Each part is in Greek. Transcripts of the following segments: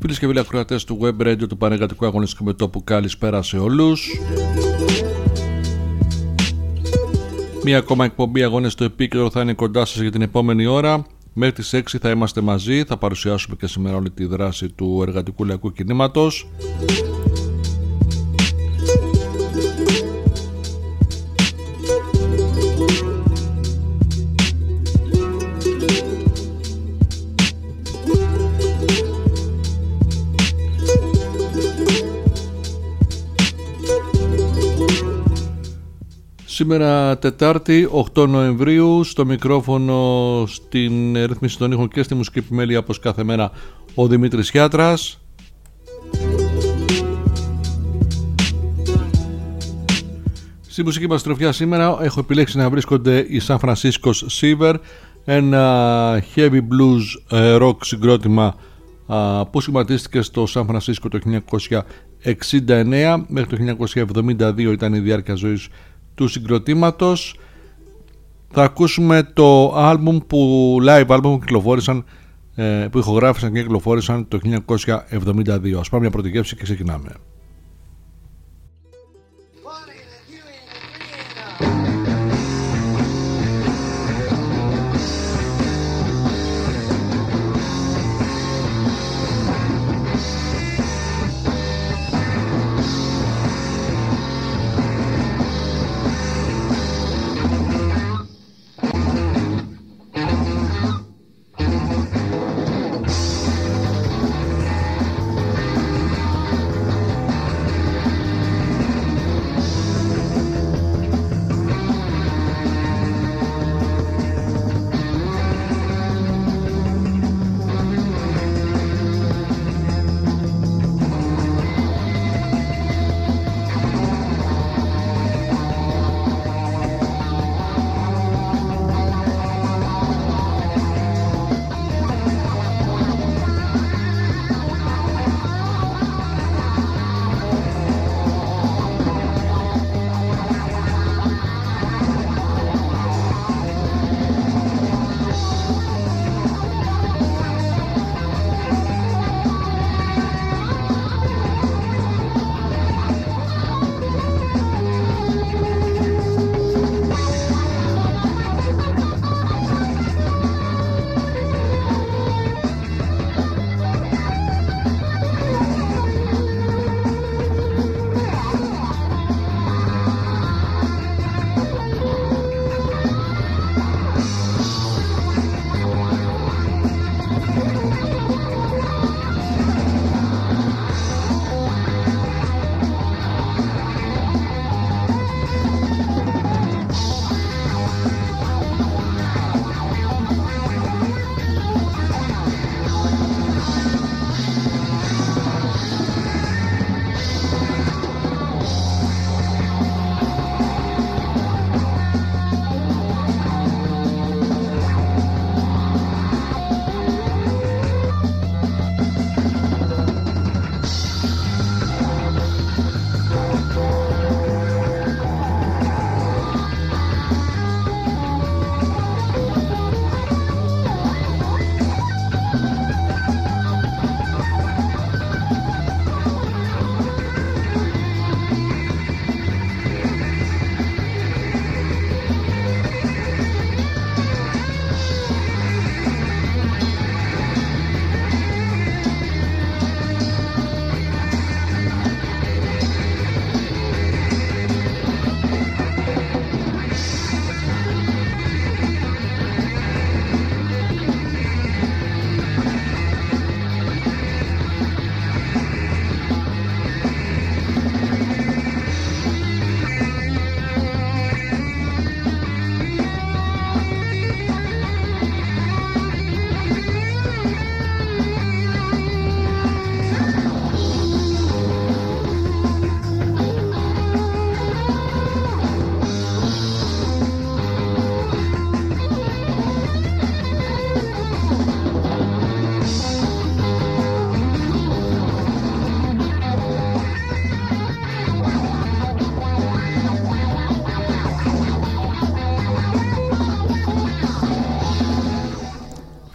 Φίλες και φίλοι ακροατές του Web Radio του Πανεργατικού Αγωνιστικού Μετώπου, καλησπέρα σε όλους. Μία ακόμα εκπομπή Αγώνες στο Επίκεντρο θα είναι κοντά σας για την επόμενη ώρα. Μέχρι τις 6 θα είμαστε μαζί, θα παρουσιάσουμε και σήμερα όλη τη δράση του εργατικού λαϊκού κινήματος. Σήμερα Τετάρτη 8 Νοεμβρίου, στο μικρόφωνο, στην ρύθμιση των ήχων και στη μουσική επιμέλεια όπως κάθε μέρα ο Δημήτρης Χιάτρας. Στη μουσική μας τροφιά σήμερα έχω επιλέξει να βρίσκονται οι San Francisco Silver, ένα heavy blues rock συγκρότημα που σχηματίστηκε στο Σαν Φρανσίσκο το 1969, μέχρι το 1972 ήταν η διάρκεια ζωής του συγκροτήματος. Θα ακούσουμε το live album που κυκλοφόρησαν, που ηχογράφησαν και κυκλοφόρησαν το 1972. Ας πάμε μια πρώτη γεύση και ξεκινάμε.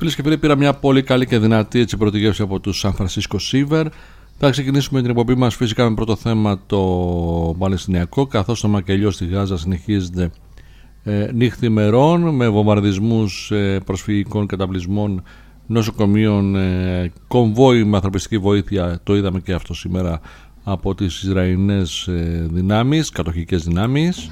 Φίλες και φίλοι, πήρα μια πολύ καλή και δυνατή πρώτη γεύση από τους San Francisco Shiver. Θα ξεκινήσουμε την εκπομπή μας φυσικά με πρώτο θέμα το Παλαιστινιακό, καθώς το μακελιό στη Γάζα συνεχίζεται νύχτη ημερών με βομβαρδισμούς προσφυγικών καταβλισμών, νοσοκομείων, κομβόι με ανθρωπιστική βοήθεια. Το είδαμε και αυτό σήμερα από τις Ισραηλινές δυνάμεις, κατοχικές δυνάμεις.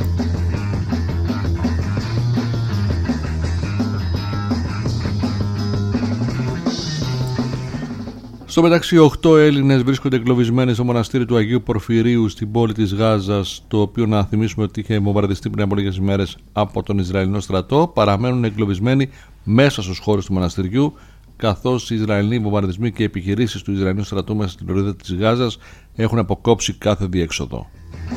Στο μεταξύ 8 Έλληνες βρίσκονται εγκλωβισμένοι στο μοναστήρι του Αγίου Πορφυρίου στην πόλη της Γάζας, το οποίο να θυμίσουμε ότι είχε βομβαρδιστεί πριν από λίγες ημέρες από τον Ισραηλινό στρατό. Παραμένουν εγκλωβισμένοι μέσα στους χώρους του μοναστηριού, καθώς οι Ισραηλινοί βομβαρδισμοί και οι επιχειρήσεις του Ισραηλινού στρατού μέσα στην λωρίδα της Γάζας έχουν αποκόψει κάθε διέξοδο.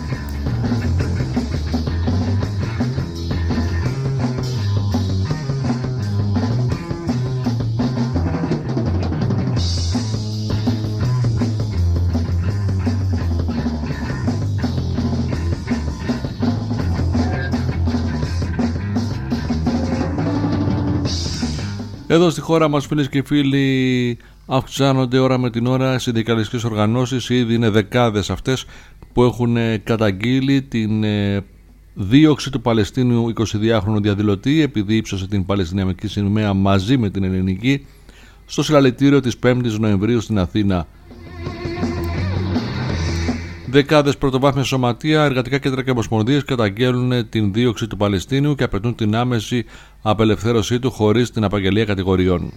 Εδώ στη χώρα μας, φίλες και φίλοι, αυξάνονται ώρα με την ώρα συνδικαλιστικές οργανώσεις. Ήδη είναι δεκάδες αυτές που έχουν καταγγείλει την δίωξη του Παλαιστίνιου 22χρονου διαδηλωτή επειδή ύψωσε την Παλαιστινιακή σημαία μαζί με την ελληνική στο συλλαλητήριο της 5ης Νοεμβρίου στην Αθήνα. Δεκάδες πρωτοβάθμια σωματεία, εργατικά κέντρα και ομοσπονδίες καταγγέλνουν την δίωξη του Παλαιστίνιου και απαιτούν την άμεση απελευθέρωσή του χωρίς την απαγγελία κατηγοριών.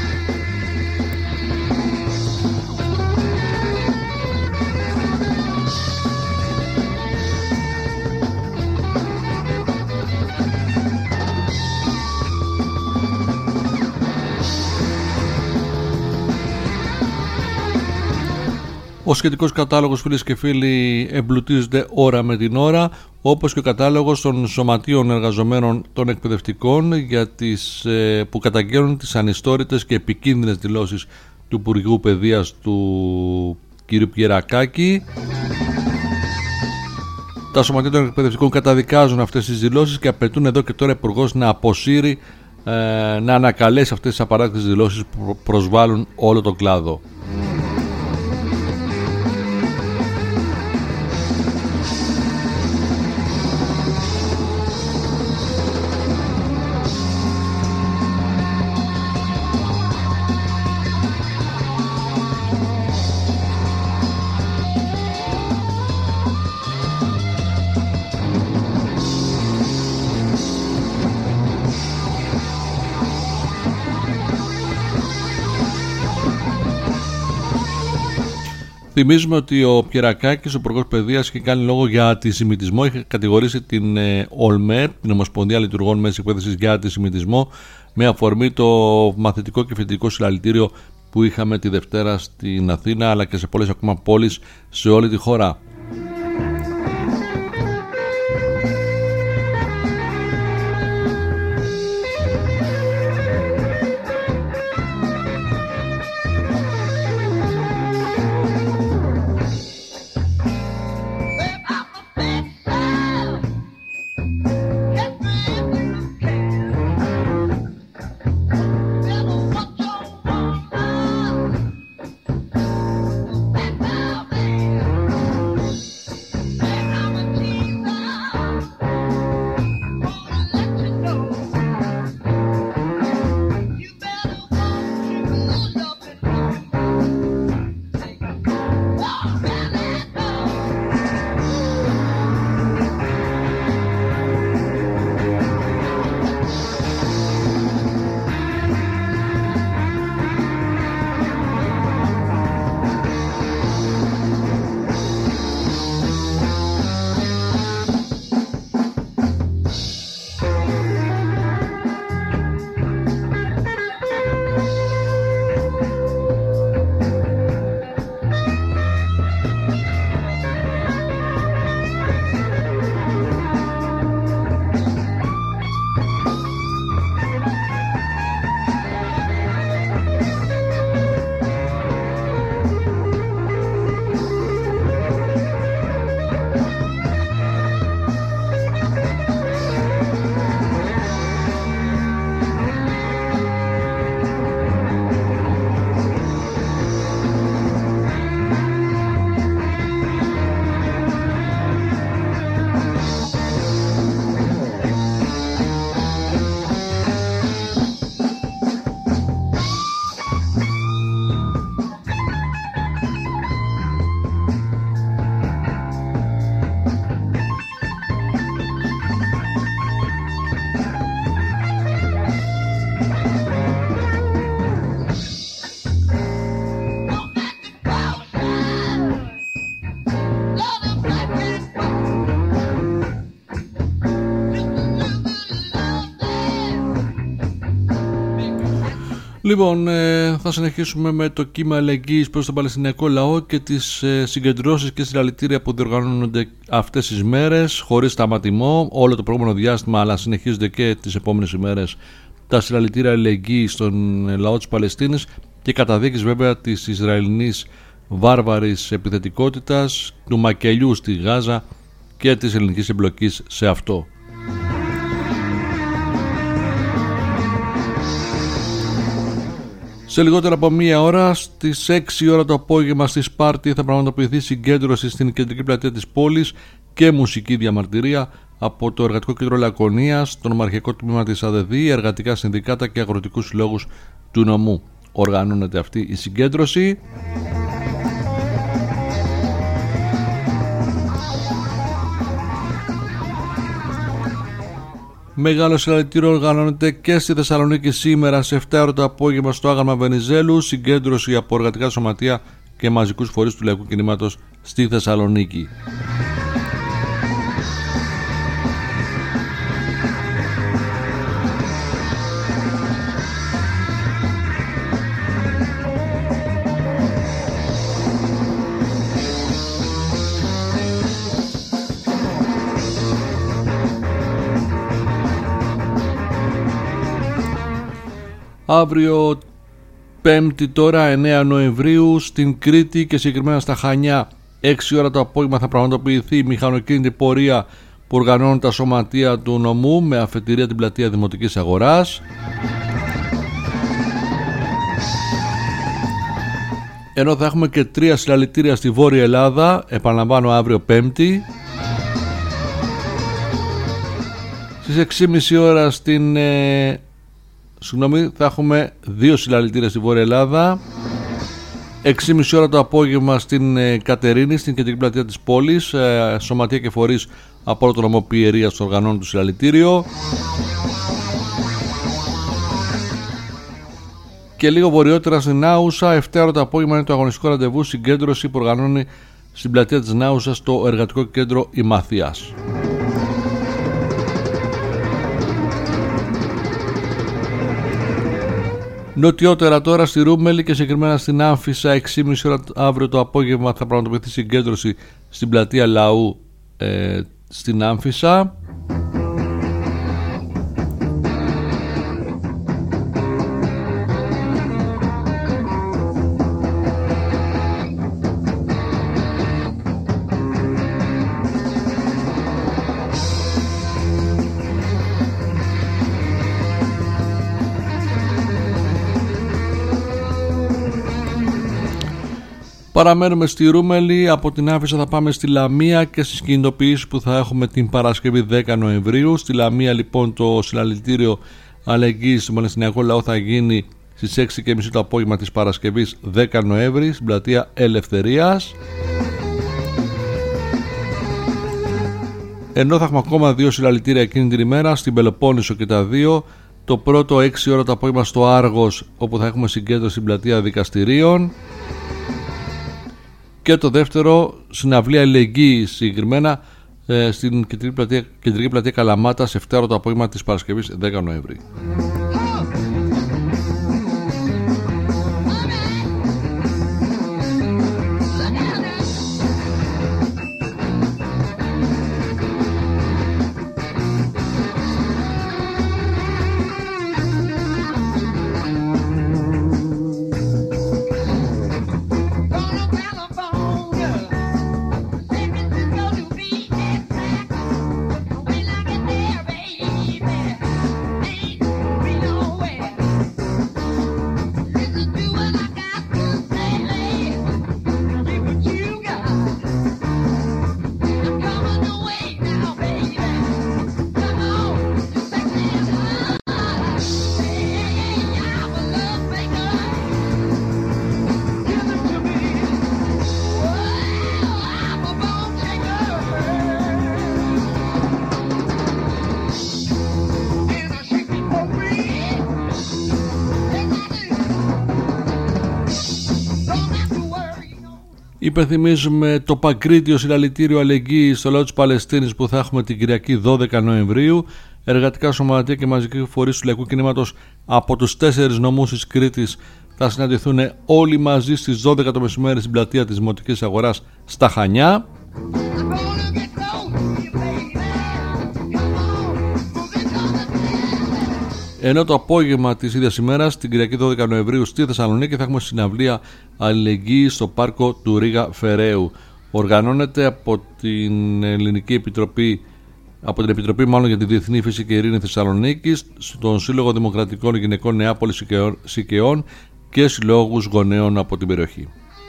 Ο σχετικός κατάλογος, φίλες και φίλοι, εμπλουτίζεται ώρα με την ώρα, όπως και ο κατάλογος των σωματείων εργαζομένων των εκπαιδευτικών που καταγγέλνουν τις ανιστόρητες και επικίνδυνες δηλώσεις του Υπουργού Παιδείας του κ. Πιερακάκη. Τα σωματεία των εκπαιδευτικών καταδικάζουν αυτές τις δηλώσεις και απαιτούν εδώ και τώρα ο Υπουργός να αποσύρει, να ανακαλέσει αυτές τις απαράδεκτες δηλώσεις που προσβάλλουν όλο τον κλάδο. Θυμίζουμε ότι ο Πιερακάκης, ο Υπουργός Παιδείας, είχε κάνει λόγο για αντισημιτισμό. Είχε κατηγορήσει την ΟΛΜΕ, την Ομοσπονδία Λειτουργών Μέσης Εκπαίδευσης, για αντισημιτισμό με αφορμή το μαθητικό και φοιτητικό συλλαλητήριο που είχαμε τη Δευτέρα στην Αθήνα, αλλά και σε πολλές ακόμα πόλεις σε όλη τη χώρα. Λοιπόν, θα συνεχίσουμε με το κύμα αλληλεγγύης προς τον Παλαιστινιακό λαό και τις συγκεντρώσεις και συλλαλητήρια που διοργανώνονται αυτές τις μέρες χωρίς σταματημό όλο το προηγούμενο διάστημα, αλλά συνεχίζονται και τις επόμενες ημέρες τα συλλαλητήρια αλληλεγγύης στον λαό της Παλαιστίνης και καταδίκης βέβαια της Ισραηλινής βάρβαρης επιθετικότητας, του μακελιού στη Γάζα και της ελληνικής εμπλοκής σε αυτό. Σε λιγότερα από μία ώρα, στις 6 ώρα το απόγευμα στη Σπάρτη, θα πραγματοποιηθεί συγκέντρωση στην κεντρική πλατεία της πόλης και μουσική διαμαρτυρία από το Εργατικό Κέντρο Λακωνίας, το Νομαρχιακό Τμήμα της ΑΔΔ, εργατικά συνδικάτα και αγροτικούς συλλόγους του νομού. Οργανώνεται αυτή η συγκέντρωση. Μεγάλο συλλαλητήριο οργανώνεται και στη Θεσσαλονίκη σήμερα σε 7 ώρα το απόγευμα στο Άγαλμα Βενιζέλου, συγκέντρωση από εργατικά σωματεία και μαζικούς φορείς του λαϊκού κινήματος στη Θεσσαλονίκη. Αύριο 5η τώρα 9 Νοεμβρίου στην Κρήτη και συγκεκριμένα στα Χανιά 6 ώρα το απόγευμα θα πραγματοποιηθεί η μηχανοκίνητη πορεία που οργανώνουν τα σωματεία του νομού με αφετηρία την πλατεία Δημοτικής Αγοράς. Ενώ θα έχουμε και 3 συλλαλητήρια στη Βόρεια Ελλάδα, επαναλαμβάνω αύριο 5η. Στις 6.30 ώρα θα έχουμε 2 συλλαλητήρια στη Βόρεια Ελλάδα. 6.30 ώρα το απόγευμα στην Κατερίνη, στην κεντρική πλατεία της πόλης, σωματεία και φορείς από όλο το νομό Πιερίας στο οργανώνουν του συλλαλητήριο. Και λίγο βορειότερα στην Άουσα, 7 ώρα το απόγευμα είναι το αγωνιστικό ραντεβού συγκέντρωση που οργανώνει στην πλατεία της Νάουσας το Εργατικό Κέντρο Ημαθίας. Νοτιότερα τώρα στη Ρούμελη και συγκεκριμένα στην Άμφισσα 6.30 ώρα αύριο το απόγευμα θα πραγματοποιηθεί συγκέντρωση στην πλατεία Λαού στην Άμφισσα. Παραμένουμε στη Ρούμελη, από την Άμφισσα θα πάμε στη Λαμία και στις κινητοποιήσεις που θα έχουμε την Παρασκευή 10 Νοεμβρίου. Στη Λαμία λοιπόν το συλλαλητήριο αλληλεγγύης στον Παλαιστινιακό λαό θα γίνει στις 6.30 το απόγευμα της Παρασκευής 10 Νοέμβρη στην πλατεία Ελευθερίας. Ενώ θα έχουμε ακόμα 2 συλλαλητήρια εκείνη την ημέρα στην Πελοπόννησο και τα 2. Το πρώτο 6 ώρα το απόγευμα στο Άργος, όπου θα έχουμε συγκέντρωση στην πλατεία Δικαστηρίων. Και το δεύτερο συναυλία αλληλεγγύης συγκεκριμένα στην κεντρική πλατεία Καλαμάτα σε 7 ώρα το απόγευμα της Παρασκευής 10 Νοέμβρη. Υπενθυμίζουμε το Παγκρίτιο συλλαλητήριο αλληλεγγύης στο λαό της Παλαιστίνης που θα έχουμε την Κυριακή 12 Νοεμβρίου εργατικά σωματεία και μαζικοί φορείς του λαϊκού κινήματος από τους 4 νομούς της Κρήτης θα συναντηθούν όλοι μαζί στις 12 το μεσημέρι στην πλατεία της Δημοτικής Αγοράς στα Χανιά. Ενώ το απόγευμα της ίδιας ημέρας, την Κυριακή 12 Νοεμβρίου στη Θεσσαλονίκη, θα έχουμε συναυλία αλληλεγγύης στο πάρκο του Ρίγα Φεραίου. Οργανώνεται από την Ελληνική Επιτροπή, από την Επιτροπή μάλλον για τη Διεθνή Φύση και Ειρήνη Θεσσαλονίκης, στον Σύλλογο Δημοκρατικών Γυναικών Νεάπολης Σικαιών και συλλόγους γονέων από την περιοχή.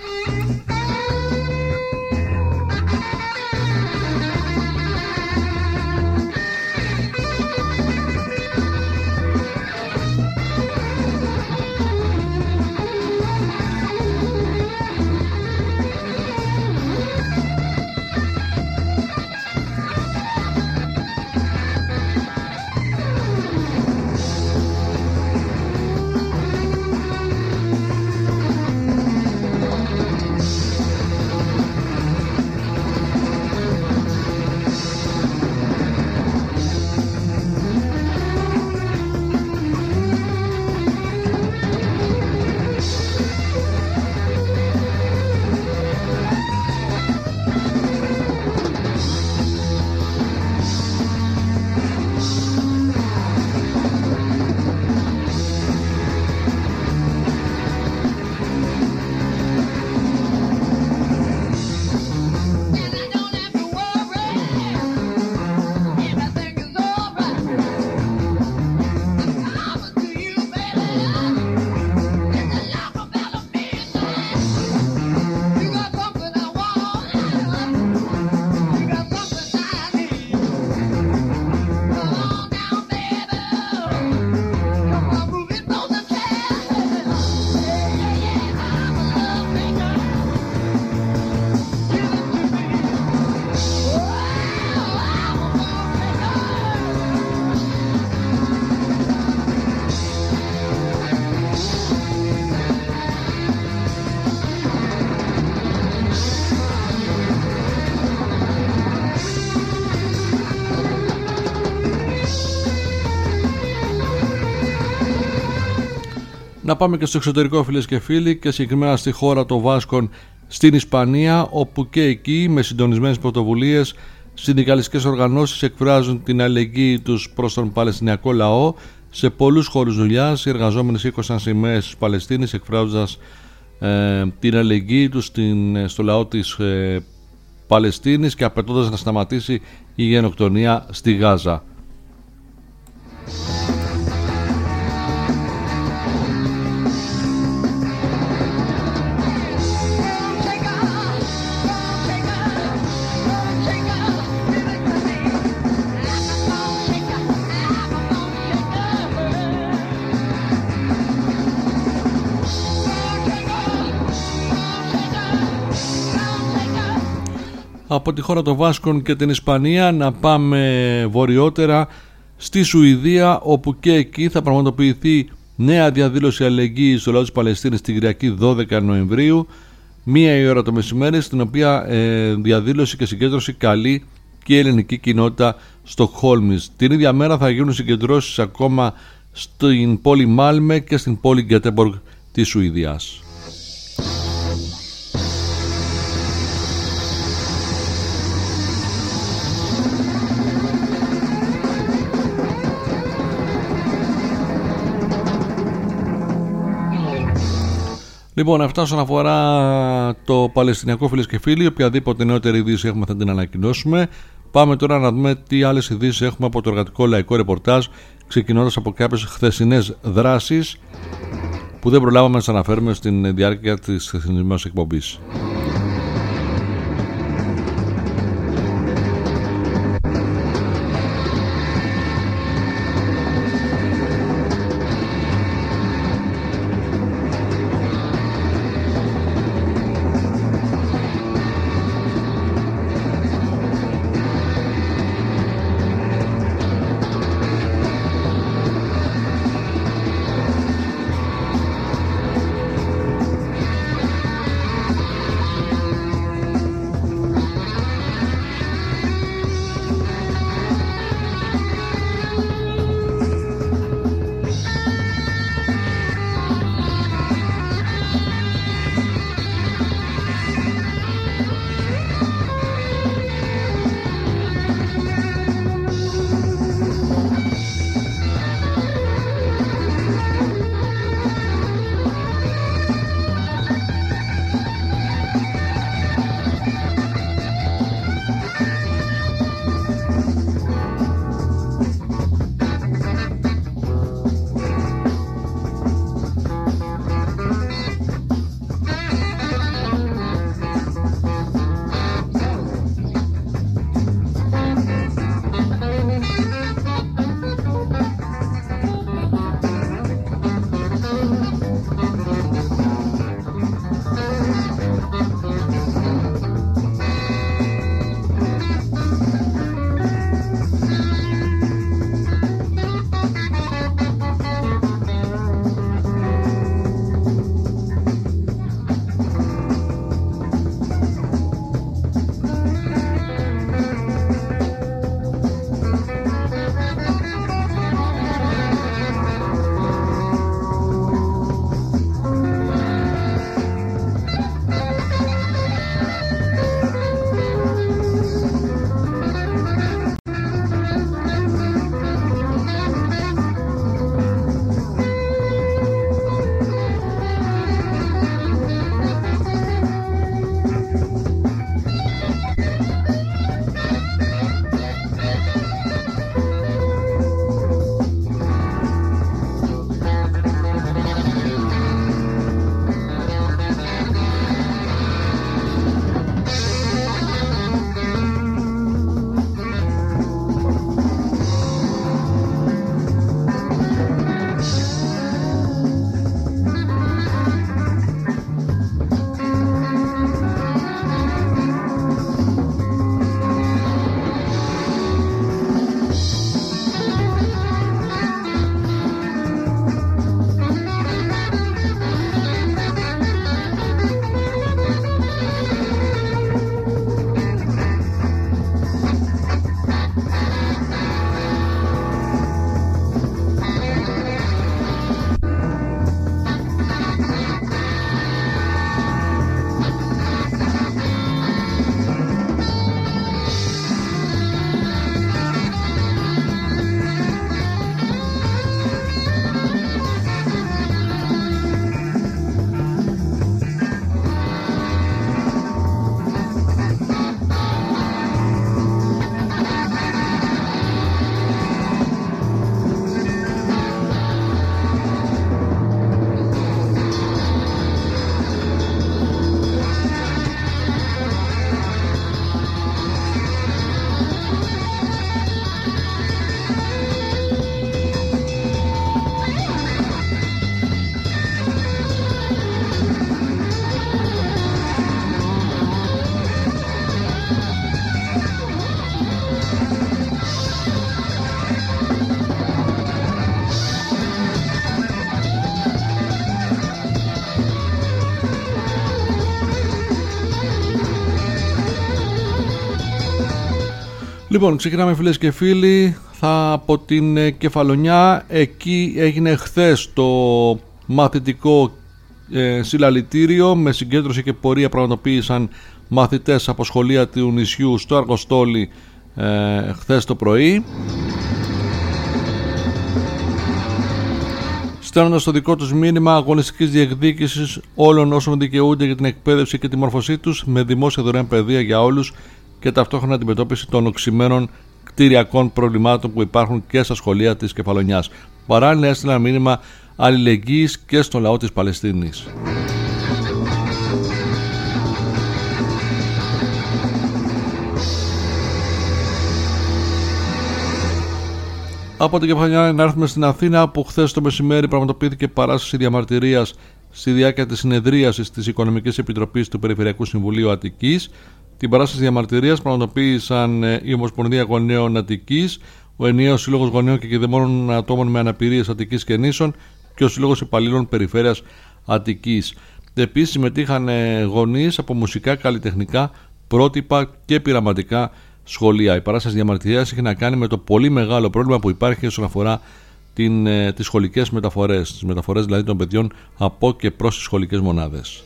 Να πάμε και στο εξωτερικό, φίλες και φίλοι, και συγκεκριμένα στη χώρα των Βάσκων στην Ισπανία, όπου και εκεί με συντονισμένες πρωτοβουλίες συνδικαλιστικές οργανώσεις εκφράζουν την αλληλεγγύη τους προς τον Παλαιστινιακό λαό. Σε πολλούς χώρους δουλειάς οι εργαζόμενοι σήκωσαν σημαίες της Παλαιστίνης εκφράζοντας την αλληλεγγύη τους στο λαό της Παλαιστίνης και απαιτώντας να σταματήσει η γενοκτονία στη Γάζα. Από τη χώρα των Βάσκων και την Ισπανία να πάμε βορειότερα στη Σουηδία, όπου και εκεί θα πραγματοποιηθεί νέα διαδήλωση αλληλεγγύης στο λαό της Παλαιστίνης την Κυριακή 12 Νοεμβρίου, 1 η ώρα το μεσημέρι, στην οποία διαδήλωση και συγκέντρωση καλεί και η ελληνική κοινότητα Στοκχόλμης. Την ίδια μέρα θα γίνουν συγκεντρώσεις ακόμα στην πόλη Μάλμε και στην πόλη Γκέτεμποργκ της Σουηδίας. Λοιπόν, αυτά όσον αφορά το Παλαιστινιακό, φίλες και φίλοι. Οποιαδήποτε νεότερη είδηση έχουμε θα την ανακοινώσουμε. Πάμε τώρα να δούμε τι άλλες ειδήσεις έχουμε από το εργατικό λαϊκό ρεπορτάζ, ξεκινώντας από κάποιες χθεσινές δράσεις που δεν προλάβαμε να σας αναφέρουμε στην διάρκεια της χθεσινής μας εκπομπής. Λοιπόν, ξεκινάμε φίλες και φίλοι από την Κεφαλονιά. Εκεί έγινε χθες το μαθητικό συλλαλητήριο με συγκέντρωση και πορεία πραγματοποίησαν μαθητές από σχολεία του νησιού στο Αργοστόλι χθες το πρωί, στέλνοντας το δικό τους μήνυμα αγωνιστικής διεκδίκησης όλων όσων δικαιούνται για την εκπαίδευση και τη μόρφωσή τους με δημόσια δωρεάν παιδεία για όλους και ταυτόχρονα αντιμετώπιση των οξυμένων κτηριακών προβλημάτων που υπάρχουν και στα σχολεία της Κεφαλονιάς. Παράλληλα έστειλαν μήνυμα αλληλεγγύης και στον λαό της Παλαιστίνης. Από την Κεφαλονιά να έρθουμε στην Αθήνα, που χθες το μεσημέρι πραγματοποιήθηκε παράσταση διαμαρτυρίας στη διάρκεια της συνεδρίασης της Οικονομικής Επιτροπής του Περιφερειακού Συμβουλίου Αττικής. Την παράσταση διαμαρτυρίας πραγματοποίησαν η Ομοσπονδία Γονέων Αττικής, ο Ενιαίος Σύλλογος Γονέων και Κηδεμόνων Ατόμων με Αναπηρίες Αττικής και Νήσων και ο Σύλλογος Υπαλλήλων Περιφέρειας Αττικής. Επίσης συμμετείχαν γονείς από μουσικά, καλλιτεχνικά, πρότυπα και πειραματικά σχολεία. Η παράσταση διαμαρτυρίας είχε να κάνει με το πολύ μεγάλο πρόβλημα που υπάρχει όσον αφορά τις σχολικές μεταφορές, τις μεταφορές δηλαδή των παιδιών από και προς τις σχολικές μονάδες.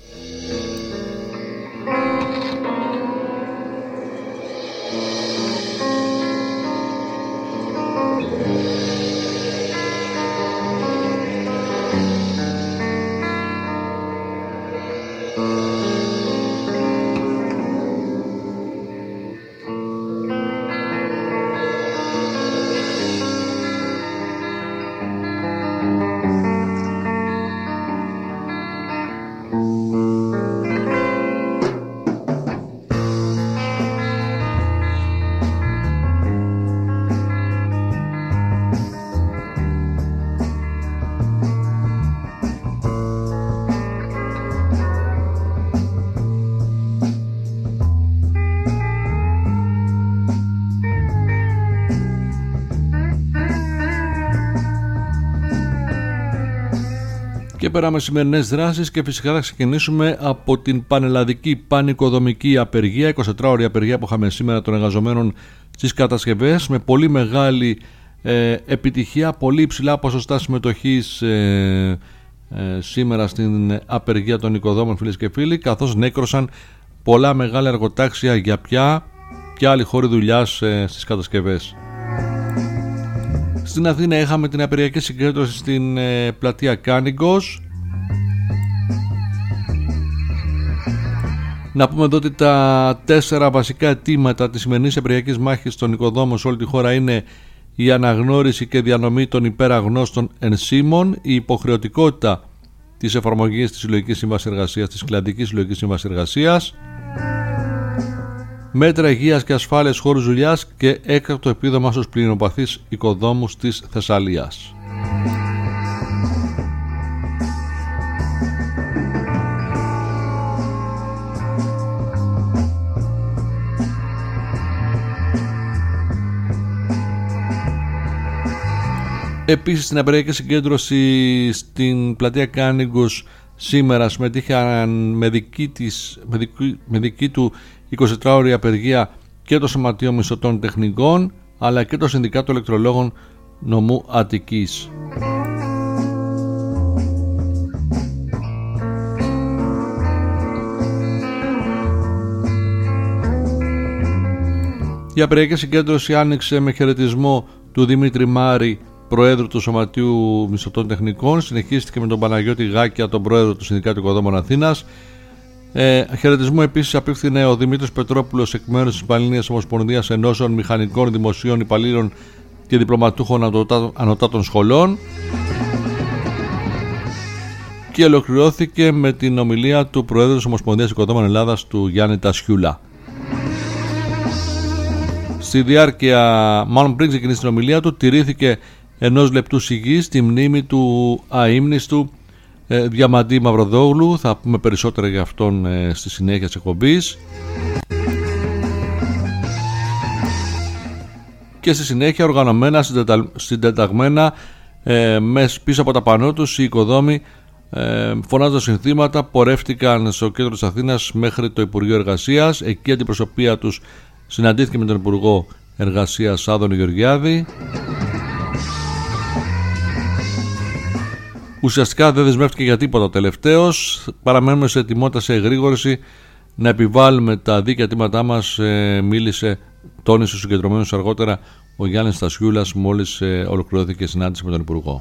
Και πέραμε σημερινές δράσεις και φυσικά θα ξεκινήσουμε από την πανελλαδική πανοικοδομική απεργία, 24ωρη απεργία που είχαμε σήμερα των εργαζομένων στις κατασκευές, με πολύ μεγάλη επιτυχία, πολύ υψηλά ποσοστά συμμετοχής σήμερα στην απεργία των οικοδόμων, φίλες και φίλοι, καθώς νέκρωσαν πολλά μεγάλα εργοτάξια για πια και άλλοι χώροι δουλειάς στις κατασκευές. Στην Αθήνα είχαμε την απεργιακή συγκέντρωση στην πλατεία Κάνιγκος. Να πούμε εδώ ότι τα 4 βασικά αιτήματα της σημερινής απεργιακής μάχης των οικοδόμων σε όλη τη χώρα είναι η αναγνώριση και διανομή των υπεραγνώστων ενσύμων, η υποχρεωτικότητα της εφαρμογής της Συλλογικής Σύμβασης Εργασίας, της Κλαδικής Συλλογικής Σύμβασης Εργασίας, μέτρα υγείας και ασφάλειας χώρους δουλειάς και έκτακτο επίδομα στους πληροπαθείς οικοδόμους της Θεσσαλίας. Επίσης στην απεργιακή συγκέντρωση στην πλατεία Κάνιγκος σήμερα συμμετείχαν με δική του 24ωρη απεργία και το Σωματείο Μισθωτών Τεχνικών αλλά και το Συνδικάτο Ελεκτρολόγων Νομού Αττικής. Η απεργιακή συγκέντρωση άνοιξε με χαιρετισμό του Δημήτρη Μάρη, Προέδρου του Σωματείου Μισθωτών Τεχνικών, συνεχίστηκε με τον Παναγιώτη Γάκια, τον Πρόεδρο του Συνδικάτου Οικοδόμων Αθήνας. Χαιρετισμό επίσης απίφθινε ο Δημήτρης Πετρόπουλος εκ μέρους της Πανελληνίας Ομοσπονδίας Ενώσεων Μηχανικών, Δημοσίων Υπαλλήλων και Διπλωματούχων Ανωτάτων Σχολών και ολοκληρώθηκε με την ομιλία του Προέδρου της Ομοσπονδίας Οικοδόμων Ελλάδας, του Γιάννη Τασιούλα. Στη διάρκεια, μάλλον πριν ξεκινήσει την ομιλία του, τηρήθηκε 1 λεπτού σιγής στη μνήμη του αείμνηστου Διαμαντή Μαυροδόγλου. Θα πούμε περισσότερα για αυτόν στη συνέχεια της εκπομπής. Και στη συνέχεια οργανωμένα, συντεταγμένα πίσω από τα πανό τους, οι οικοδόμοι φωνάζοντας συνθήματα πορεύτηκαν στο κέντρο της Αθήνας μέχρι το Υπουργείο Εργασίας. Εκεί η αντιπροσωπεία τους συναντήθηκε με τον Υπουργό Εργασίας Άδωνη Γεωργιάδη. Ουσιαστικά δεν δεσμεύτηκε για τίποτα ο τελευταίος. Παραμένουμε σε ετοιμότητα, σε εγρήγορση να επιβάλλουμε τα δίκαια αιτήματά μας. Τόνισε στους συγκεντρωμένους αργότερα ο Γιάννης Στασιούλας μόλις ολοκληρώθηκε η συνάντηση με τον Υπουργό.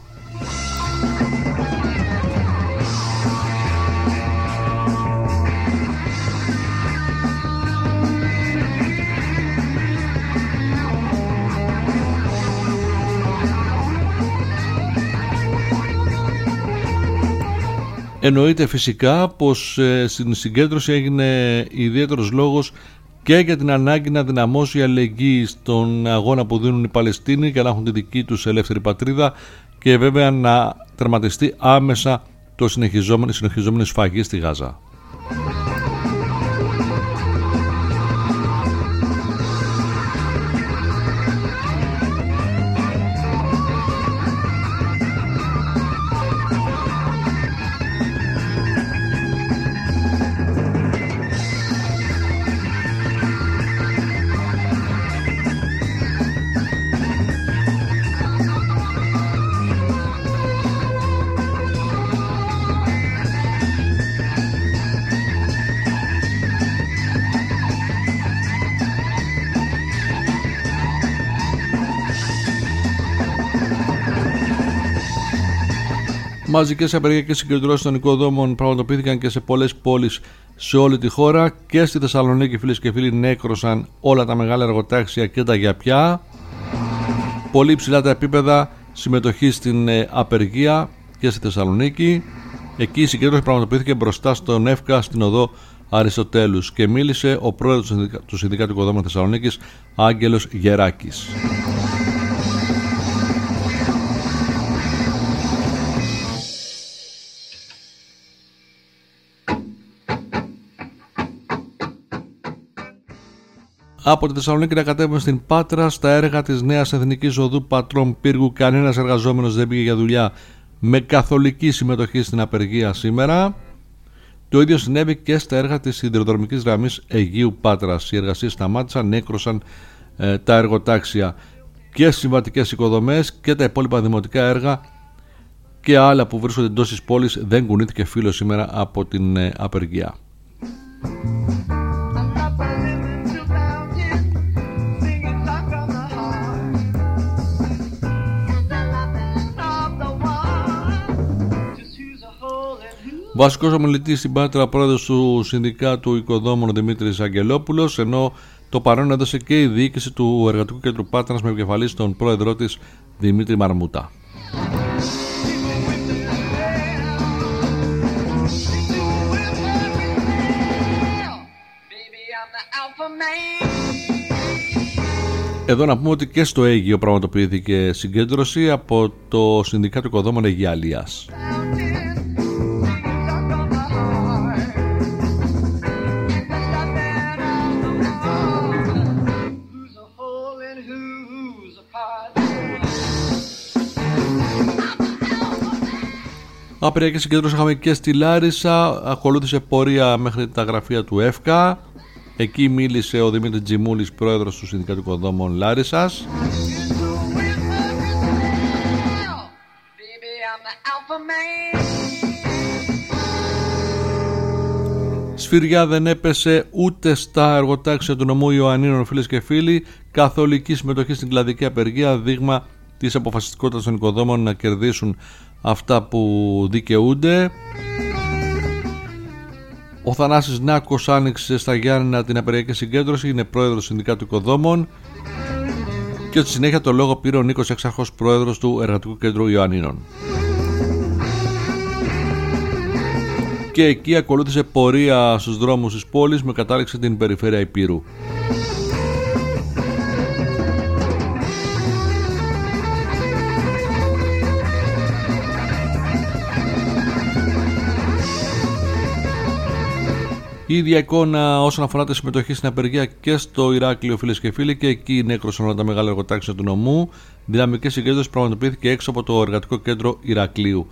Εννοείται φυσικά πως στην συγκέντρωση έγινε ιδιαίτερος λόγος και για την ανάγκη να δυναμώσει η αλληλεγγύη στον αγώνα που δίνουν οι Παλαιστίνοι για να έχουν τη δική τους ελεύθερη πατρίδα και βέβαια να τερματιστεί άμεσα η συνεχιζόμενη σφαγή στη Γάζα. Μαζικές απεργιακές συγκεντρώσεις των οικοδόμων πραγματοποιήθηκαν και σε πολλές πόλεις σε όλη τη χώρα. Και στη Θεσσαλονίκη, φίλες και φίλοι, νέκρωσαν όλα τα μεγάλα εργοτάξια και τα γιαπιά. Πολύ ψηλά τα επίπεδα συμμετοχή στην απεργία και στη Θεσσαλονίκη. Εκεί η συγκέντρωση πραγματοποιήθηκε μπροστά στον ΕΦΚΑ στην οδό Αριστοτέλους και μίλησε ο πρόεδρος του Συνδικάτου Οικοδόμων Θεσσαλονίκης, Άγγελος Γεράκης. Από τη Θεσσαλονίκη να κατέβουμε στην Πάτρα. Στα έργα της νέας Εθνικής Οδού Πατρών Πύργου κανένας εργαζόμενος δεν πήγε για δουλειά, με καθολική συμμετοχή στην απεργία σήμερα. Το ίδιο συνέβη και στα έργα της σιδηροδρομικής γραμμής Αιγείου Πάτρας. Οι εργασίες σταμάτησαν, νέκρωσαν τα εργοτάξια και συμβατικές οικοδομές και τα υπόλοιπα δημοτικά έργα και άλλα που βρίσκονται εντός της πόλης. Δεν κουνήθηκε φύλλο σήμερα από την απεργία. Βασικός ομιλητής στην Πάτρα, πρόεδρος του Συνδικάτου Οικοδόμων Δημήτρης Αγγελόπουλος, ενώ το παρόν έδωσε και η διοίκηση του Εργατικού Κέντρου Πάτρας με επικεφαλής τον πρόεδρό της Δημήτρη Μαρμούτα. Εδώ να πούμε ότι και στο Αίγυο πραγματοποιήθηκε συγκέντρωση από το Συνδικάτο Οικοδόμων Αιγιαλίας. Απεργιακή συγκέντρωση είχαμε και στη Λάρισα. Ακολούθησε πορεία μέχρι τα γραφεία του ΕΦΚΑ. Εκεί μίλησε ο Δημήτρης Τζιμούλης, πρόεδρος του Συνδικάτου Οικοδόμων Λάρισσας. Σφυριά δεν έπεσε ούτε στα εργοτάξια του νομού Ιωαννίνων, φίλες και φίλοι. Καθολική συμμετοχή στην κλαδική απεργία, δείγμα της αποφασιστικότητας των οικοδόμων να κερδίσουν αυτά που δικαιούνται. Ο Θανάσης Νάκος άνοιξε στα Γιάννηνα την απεργιακή συγκέντρωση, είναι πρόεδρος του Συνδικάτου Οικοδόμων, και στη συνέχεια το λόγο πήρε ο Νίκος Εξαρχός, πρόεδρος του Εργατικού Κέντρου Ιωαννίνων. Και εκεί ακολούθησε πορεία στους δρόμους της πόλης με κατάληξη την περιφέρεια Υπήρου. Η ίδια εικόνα όσον αφορά τη συμμετοχή στην απεργία και στο Ηράκλειο, φίλες και φίλοι, και εκεί νέκρωσαν όλα τα μεγάλα εργοτάξια του νομού. Δυναμική συγκέντρωση πραγματοποιήθηκε έξω από το Εργατικό Κέντρο Ηρακλείου.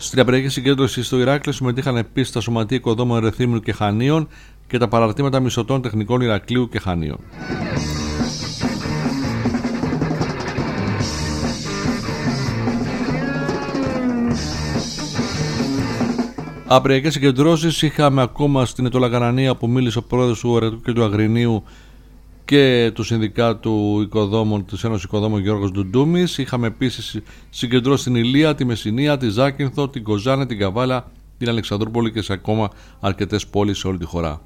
Στην απεργιακή συγκέντρωση στο Ηράκλειο συμμετείχαν επίσης τα Σωματεία Οικοδόμων Ρεθύμνου και Χανίων και τα παραρτήματα μισθωτών τεχνικών Ηρακλείου και Χανίων. Απεργιακές συγκεντρώσεις είχαμε ακόμα στην Ετωλακαρανία, που μίλησε ο πρόεδρος του Εργατικού Κέντρου Αγρινίου και του Συνδικάτου Οικοδόμων της Ένωσης Οικοδόμων Γιώργος Ντουντούμης. Είχαμε επίσης συγκεντρώσεις στην Ηλία, τη Μεσσηνία, τη Ζάκυνθο, την Κοζάνη, την Καβάλα, την Αλεξανδρούπολη και σε ακόμα αρκετές πόλεις σε όλη τη χώρα.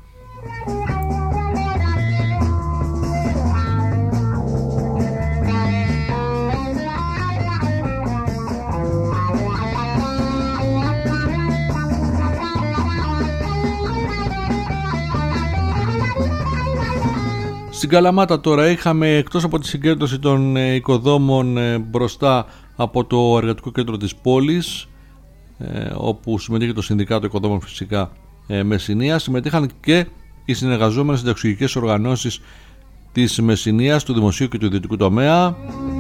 Στην Καλαμάτα τώρα είχαμε, εκτός από τη συγκέντρωση των οικοδόμων μπροστά από το εργατικό κέντρο της πόλης, όπου συμμετείχε το Συνδικάτο Οικοδόμων φυσικά Μεσσηνίας, συμμετείχαν και οι συνεργαζόμενες συνταξιουργικές οργανώσεις της Μεσσηνίας, του δημοσίου και του ιδιωτικού τομέα.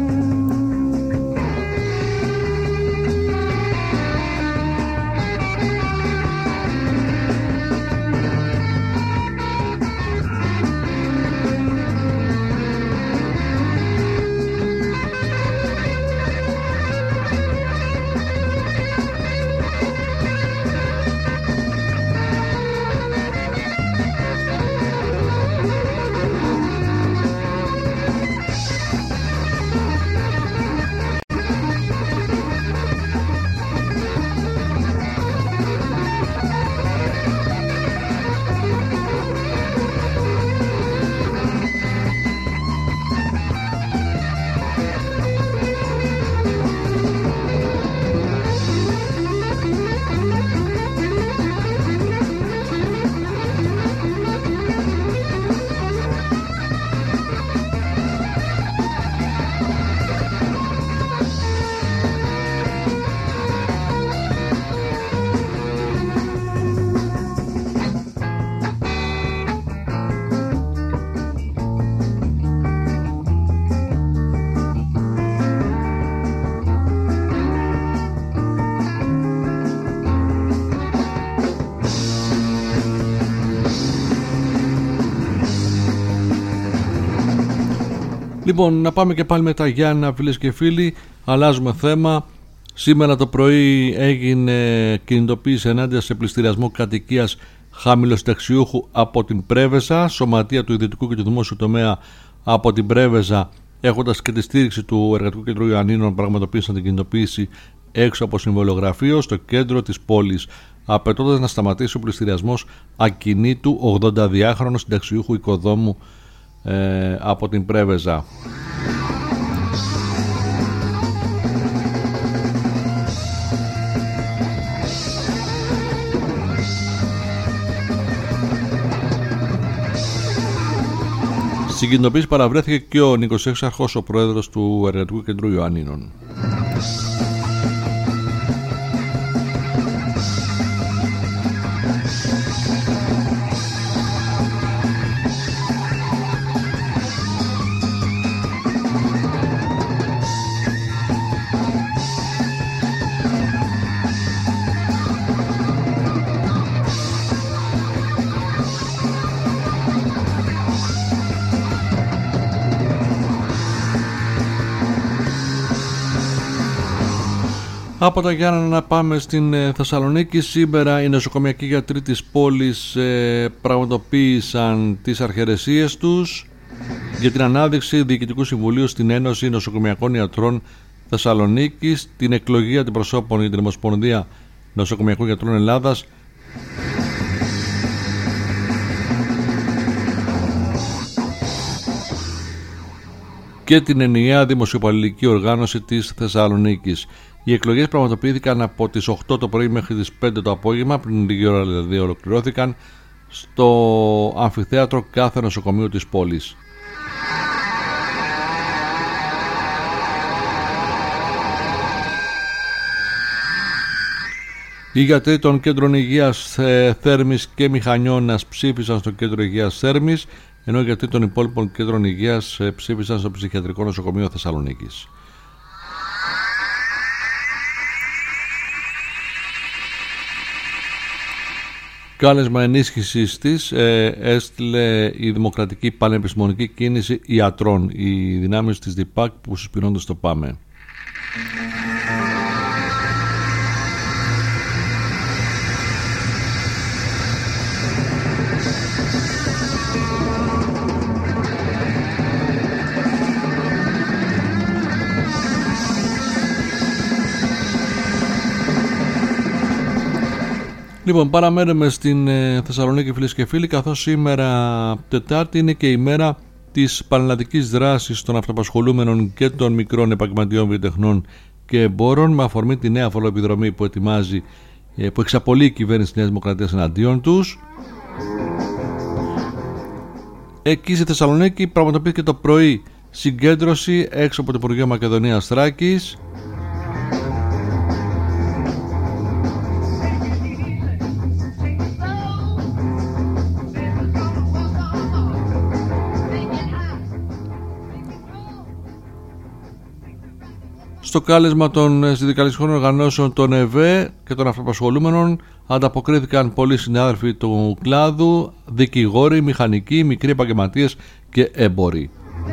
Λοιπόν, να πάμε και πάλι με τα Γιάννα, φίλες και φίλοι. Αλλάζουμε θέμα. Σήμερα το πρωί έγινε κινητοποίηση ενάντια σε πληστηριασμό κατοικίας χαμηλοσυνταξιούχου από την Πρέβεζα. Σωματεία του ιδιωτικού και του δημόσιου τομέα από την Πρέβεζα, έχοντας και τη στήριξη του Εργατικού Κέντρου Ιωαννίνων, πραγματοποίησαν την κινητοποίηση έξω από συμβολογραφείο στο κέντρο της πόλης, απαιτώντας να σταματήσει ο πληστηριασμός ακινήτου 82χρονου συνταξιούχου οικοδόμου από την Πρέβεζα. Στην κινητοποίηση παραβρέθηκε και ο 26χρονος ο πρόεδρος του Εργατικού Κέντρου Ιωαννίνων. Από τα Γιάννενα να πάμε στην Θεσσαλονίκη. Σήμερα οι νοσοκομιακοί γιατροί της πόλης πραγματοποίησαν τις αρχαιρεσίες τους για την ανάδειξη Διοικητικού Συμβουλίου στην Ένωση Νοσοκομιακών Ιατρών Θεσσαλονίκης, την εκλογή αντιπροσώπων για την Ομοσπονδία Νοσοκομιακών Γιατρών Ελλάδας και την ενιαία δημοσιοπαλληλική οργάνωση της Θεσσαλονίκης. Οι εκλογές πραγματοποιήθηκαν από τις 8 το πρωί μέχρι τις 5 το απόγευμα, πριν λίγη ώρα δηλαδή ολοκληρώθηκαν, στο αμφιθέατρο κάθε νοσοκομείου της πόλης. Οι γιατροί των κέντρων υγείας Θέρμης και Μηχανιώνας ψήφισαν στο κέντρο υγείας Θέρμης, ενώ οι γιατροί των υπόλοιπων κέντρων υγείας ψήφισαν στο ψυχιατρικό νοσοκομείο Θεσσαλονίκης. κάλεσμα ενίσχυσης της έστειλε η Δημοκρατική Πανεπιστημονική Κίνηση Ιατρών, οι δυνάμεις της ΔΙΠΑΚ που συσπηρώνονται στο ΠΑΜΕ. Λοιπόν, παραμένουμε στην Θεσσαλονίκη, φίλες και φίλοι, καθώς σήμερα Τετάρτη είναι και η μέρα της πανελλαδικής δράσης των αυτοαπασχολούμενων και των μικρών επαγγελματιών βιοτεχνών και εμπόρων, με αφορμή τη νέα φοροεπιδρομή που που εξαπολύει η κυβέρνηση της Νέας Δημοκρατίας εναντίον τους. Εκεί στη Θεσσαλονίκη πραγματοποιήθηκε το πρωί συγκέντρωση έξω από το Υπουργείο Μακεδονίας Θράκης. Στο κάλεσμα των συνδικαλιστικών οργανώσεων των ΕΒΕ και των αυτοαπασχολούμενων ανταποκρίθηκαν πολλοί συνάδελφοι του κλάδου, δικηγόροι, μηχανικοί, μικροί επαγγελματίες και έμποροι.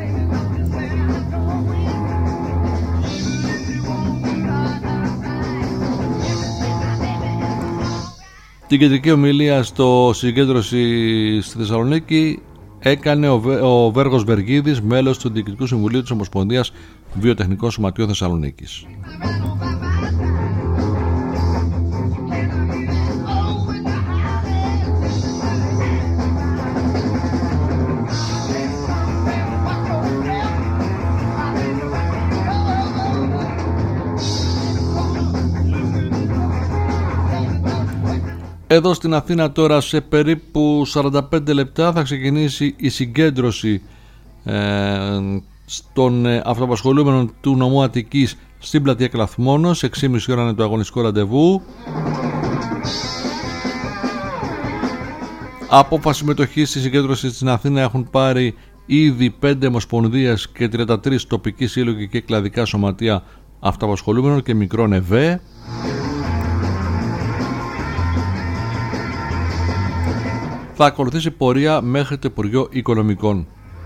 Την κεντρική ομιλία στο συγκέντρωση στη Θεσσαλονίκη έκανε ο Βέργος Βεργίδης, μέλος του Διοικητικού Συμβουλίου της Ομοσπονδίας Βιοτεχνικών Σωματείων Θεσσαλονίκης. Εδώ στην Αθήνα τώρα σε περίπου 45 λεπτά θα ξεκινήσει η συγκέντρωση των αυτοαπασχολούμενων του νομού Αττικής στην πλατεία Κλαθμόνος. 6,5 ώρα είναι το αγωνιστικό ραντεβού. Απόφαση συμμετοχής στη συγκέντρωση στην Αθήνα έχουν πάρει ήδη 5 ομοσπονδίες και 33 τοπικοί σύλλογοι και κλαδικά σωματεία αυτοαπασχολούμενων και μικρών ΕΒΕ. Θα ακολουθήσει πορεία μέχρι το Υπουργείο Οικονομικών.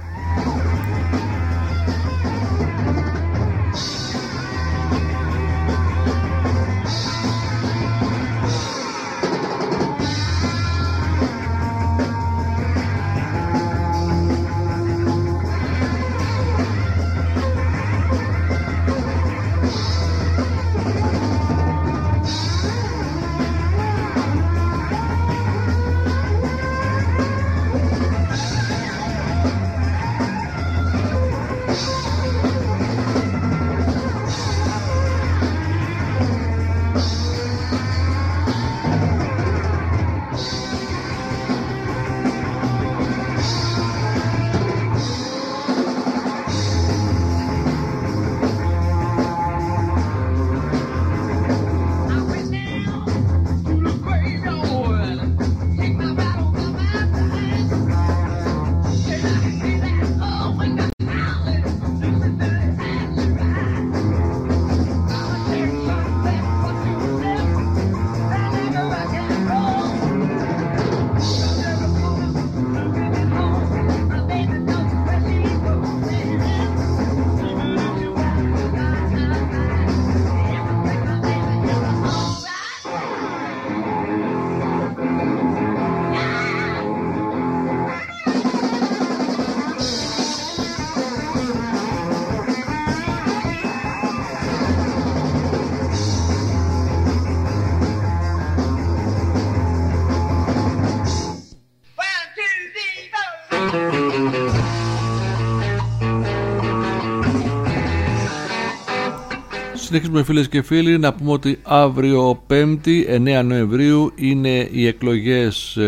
Συνεχίζουμε, φίλες και φίλοι, να πούμε ότι αύριο 5η 9 Νοεμβρίου είναι οι εκλογές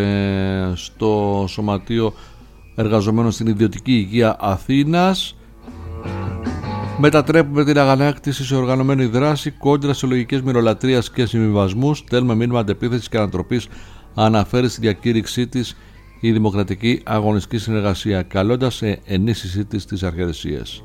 στο Σωματείο Εργαζομένων στην Ιδιωτική Υγεία Αθήνας. Μετατρέπουμε την αγανάκτηση σε οργανωμένη δράση κόντρα σε λογικές μοιρολατρείας και συμβιβασμούς. Στέλνουμε μήνυμα αντεπίθεσης και ανατροπής, αναφέρει στη διακήρυξή της η Δημοκρατική Αγωνιστική Συνεργασία, καλώντας σε ενίσχυσή της στις αρχαιρεσίες.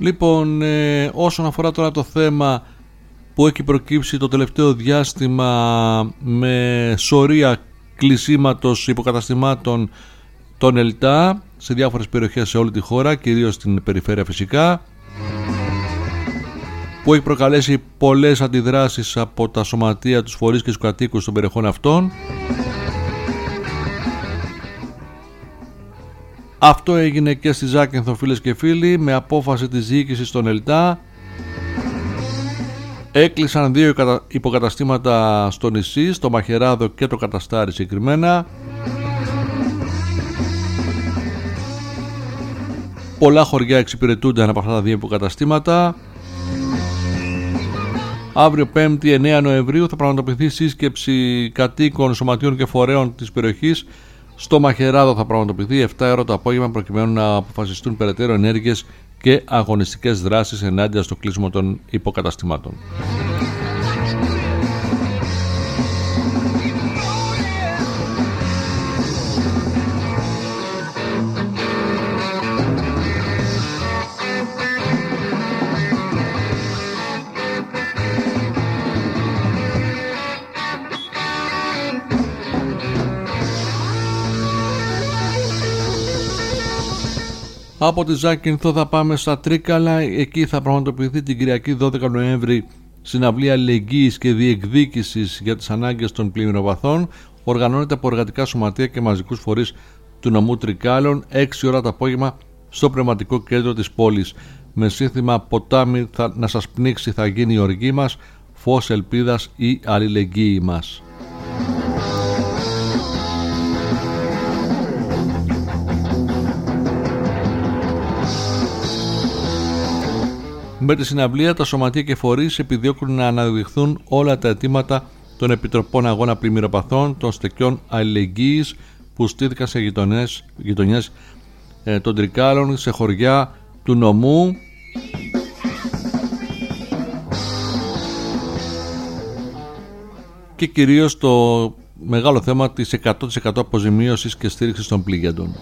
Λοιπόν, όσον αφορά τώρα το θέμα που έχει προκύψει το τελευταίο διάστημα με σωρία κλεισίματος υποκαταστημάτων των ΕΛΤΑ σε διάφορες περιοχές σε όλη τη χώρα, κυρίως στην περιφέρεια φυσικά, που έχει προκαλέσει πολλές αντιδράσεις από τα σωματεία, τους φορείς και τους κατοίκους των περιοχών αυτών. Αυτό έγινε και στη Ζάκυνθο, φίλες και φίλοι, με απόφαση της διοίκησης των ΕΛΤΑ. Έκλεισαν 2 υποκαταστήματα στο νησί, στο Μαχαιράδο και το Καταστάρι συγκεκριμένα. Πολλά χωριά εξυπηρετούνται από αυτά τα 2 υποκαταστήματα. Αύριο 5η 9 Νοεμβρίου θα πραγματοποιηθεί σύσκεψη κατοίκων, σωματείων και φορέων της περιοχής. Στο Μαχαιράδο θα πραγματοποιηθεί 7 ώρα το απόγευμα, προκειμένου να αποφασιστούν περαιτέρω ενέργειες και αγωνιστικές δράσεις ενάντια στο κλείσιμο των υποκαταστημάτων. Από τη Ζάκυνθο θα πάμε στα Τρίκαλα. Εκεί θα πραγματοποιηθεί την Κυριακή 12 Νοέμβρη συναυλία αλληλεγγύης και διεκδίκησης για τις ανάγκες των πλημμυροβαθών. Οργανώνεται από εργατικά σωματεία και μαζικούς φορείς του νομού Τρικάλων, 6 ώρα το απόγευμα στο πνευματικό κέντρο της πόλης. Με σύνθημα «Ποτάμι να σας πνίξει θα γίνει η οργή μας, φως ελπίδας η αλληλεγγύη μας». Με τη συναυλία, τα σωματεία και φορείς επιδιώκουν να αναδειχθούν όλα τα αιτήματα των Επιτροπών Αγώνα Πλημμυροπαθών, των στεκιών αλληλεγγύης που στήθηκαν σε γειτονιές των Τρικάλων, σε χωριά του νομού. Και κυρίως το μεγάλο θέμα της 100% αποζημίωσης και στήριξης των πληγέντων.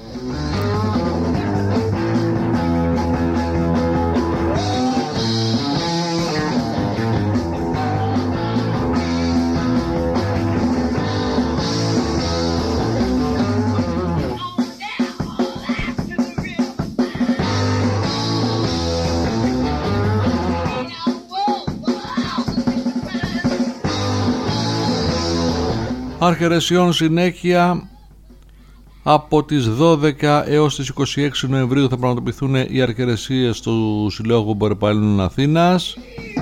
Αρχαιρεσιών συνέχεια. Από τις 12 έως τις 26 Νοεμβρίου θα πραγματοποιηθούν οι αρχαιρεσίες του Συλλόγου Μπορεπαλλήλων Αθήνας.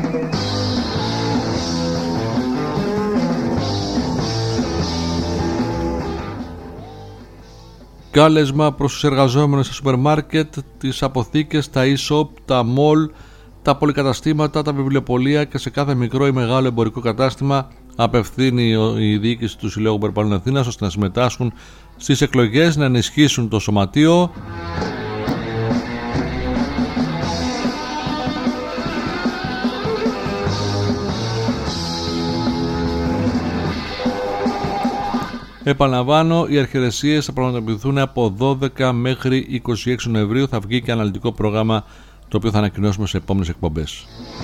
Κάλεσμα προς τους εργαζόμενους στα σούπερ μάρκετ, τις αποθήκες, τα e-shop, τα mall, τα πολυκαταστήματα, τα βιβλιοπωλεία και σε κάθε μικρό ή μεγάλο εμπορικό κατάστημα απευθύνει η διοίκηση του Συλλόγου Μπορεπαλλήλων Αθήνας ώστε να συμμετάσχουν στις εκλογές, να ενισχύσουν το σωματείο. Επαναλαμβάνω, οι αρχαιρεσίες θα πραγματοποιηθούν από 12 μέχρι 26 Νοεμβρίου. Θα βγει και αναλυτικό πρόγραμμα το οποίο θα ανακοινώσουμε σε επόμενες εκπομπές.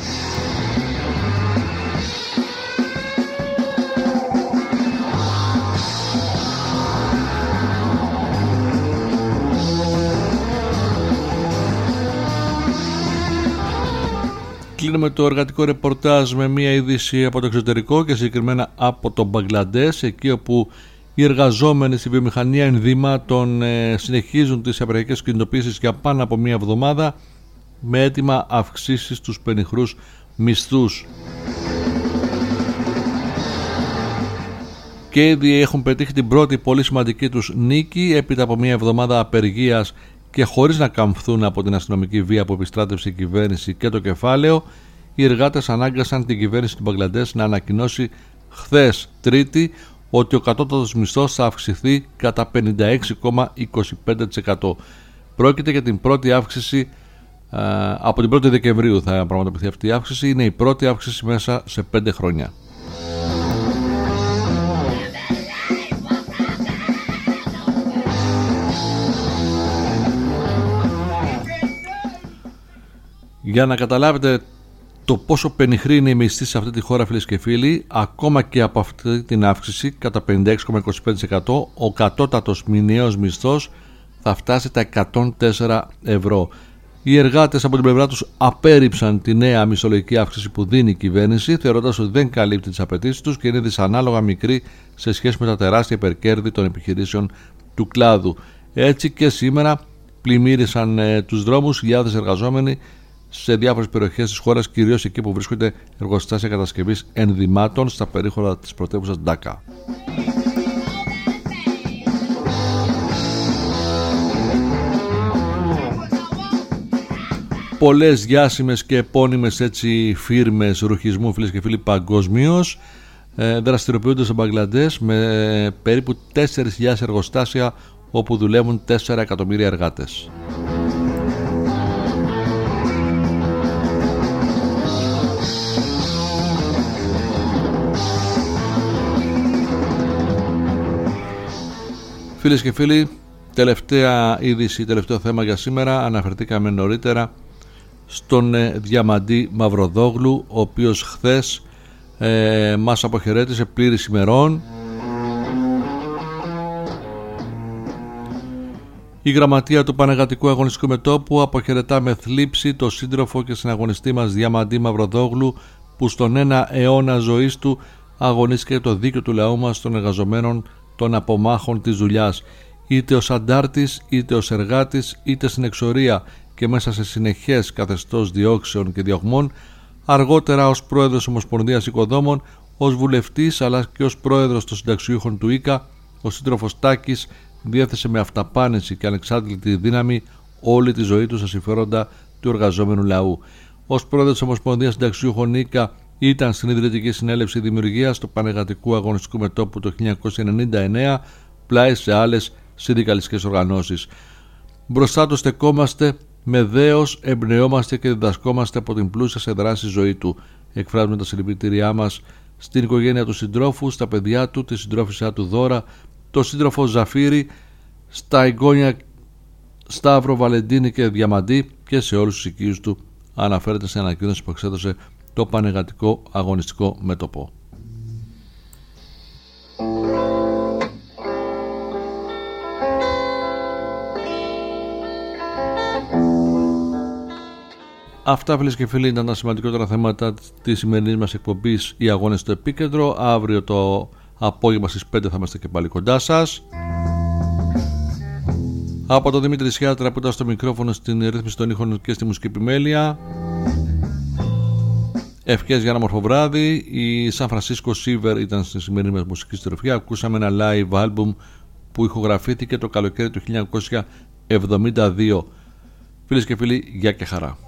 Κλείνουμε το εργατικό ρεπορτάζ με μια είδηση από το εξωτερικό και συγκεκριμένα από το Μπαγκλαντές, εκεί όπου οι εργαζόμενοι στη βιομηχανία ενδύματων συνεχίζουν τις απεργιακές κινητοποίησεις για πάνω από μία εβδομάδα με αίτημα αυξήσεις στους πενιχρούς μισθούς. Και ήδη έχουν πετύχει την πρώτη πολύ σημαντική τους νίκη έπειτα από μία εβδομάδα απεργίας και χωρίς να καμφθούν από την αστυνομική βία που επιστράτευσε η κυβέρνηση και το κεφάλαιο. Οι εργάτες ανάγκασαν την κυβέρνηση του Μπαγκλαντές να ανακοινώσει χθες Τρίτη ότι ο κατώτατος μισθός θα αυξηθεί κατά 56,25%. Πρόκειται για την πρώτη αύξηση από την 1η Δεκεμβρίου θα πραγματοποιηθεί αυτή η αύξηση. Είναι η πρώτη αύξηση μέσα σε 5 χρόνια. Για να καταλάβετε το πόσο πενιχρή είναι η μισθή σε αυτή τη χώρα, φίλες και φίλοι, ακόμα και από αυτή την αύξηση κατά 56,25%, ο κατώτατος μηνιαίος μισθός θα φτάσει τα 104 ευρώ. Οι εργάτες από την πλευρά τους απέρριψαν τη νέα μισθολογική αύξηση που δίνει η κυβέρνηση, θεωρώντας ότι δεν καλύπτει τις απαιτήσεις τους και είναι δυσανάλογα μικρή σε σχέση με τα τεράστια υπερκέρδη των επιχειρήσεων του κλάδου. Έτσι και σήμερα πλημμύρισαν τους δρόμους χιλιάδες εργαζόμενοι σε διάφορες περιοχές της χώρας, κυρίως εκεί που βρίσκονται εργοστάσια κατασκευής ενδυμάτων στα περίχωρα της πρωτεύουσας Ντάκα. Πολλές διάσημες και επώνυμες έτσι φίρμες ρουχισμού, φίλες και φίλοι, παγκοσμίως δραστηριοποιούνται στο Μπαγκλαντές με περίπου 4.000 εργοστάσια όπου δουλεύουν 4 εκατομμύρια εργάτες. Φίλες και φίλοι, τελευταία είδηση, τελευταίο θέμα για σήμερα. Αναφερθήκαμε νωρίτερα στον Διαμαντή Μαυροδόγλου, ο οποίος χθες μας αποχαιρέτησε πλήρης ημερών. Η γραμματεία του Πανεγατικού Αγωνιστικού Μετώπου αποχαιρετά με θλίψη το σύντροφο και συναγωνιστή μας Διαμαντή Μαυροδόγλου, που στον ένα αιώνα ζωής του αγωνίστηκε το δίκαιο του λαού μας, των εργαζομένων, των απομάχων της δουλειάς, είτε ως αντάρτης, είτε ως εργάτης, είτε στην εξορία και μέσα σε συνεχές καθεστώς διώξεων και διωγμών, αργότερα ως πρόεδρος Ομοσπονδίας Οικοδόμων, ως βουλευτής αλλά και ως πρόεδρος των συνταξιούχων του ΙΚΑ, ο σύντροφος Τάκης διέθεσε με αυταπάνηση και ανεξάντλητη δύναμη όλη τη ζωή του στα συμφέροντα του εργαζόμενου λαού. Ως πρόεδρος της Ομοσπονδίας Συνταξιούχων ΙΚΑ ήταν στην ιδρυτική συνέλευση δημιουργίας του Πανεγατικού Αγωνιστικού Μετώπου το 1999, πλάι σε άλλες συνδικαλιστικές οργανώσεις. Μπροστά του στεκόμαστε με δέος, εμπνεόμαστε και διδασκόμαστε από την πλούσια σε δράση ζωή του. Εκφράζουμε τα συλληπιτήριά μας στην οικογένεια του συντρόφου, στα παιδιά του, τη συντρόφισσά του Δώρα, το σύντροφο Ζαφύρη, στα εγγόνια Σταύρο, Βαλεντίνη και Διαμαντή και σε όλους τους οικείους του, αναφέρεται σε ανακοίνωση που εξέδωσε το Πανεγατικό Αγωνιστικό Μέτωπο. Αυτά, φίλες και φίλοι, ήταν τα σημαντικότερα θέματα της σημερινής μας εκπομπής «Οι Αγώνες στο Επίκεντρο». Αύριο το απόγευμα στις 5 θα είμαστε και πάλι κοντά σας. Από τον Δημήτρη Σιάτρα που ήταν στο μικρόφωνο, στην ρύθμιση των ήχων και στη μουσική επιμέλεια. Ευχές για ένα μορφό βράδυ. Η Σαν Φρανσίσκο Σίβερ ήταν στη σημερινή μας μουσική στροφιά. Ακούσαμε ένα live album που ηχογραφήθηκε το καλοκαίρι του 1972. Φίλες και φίλοι, γεια και χαρά.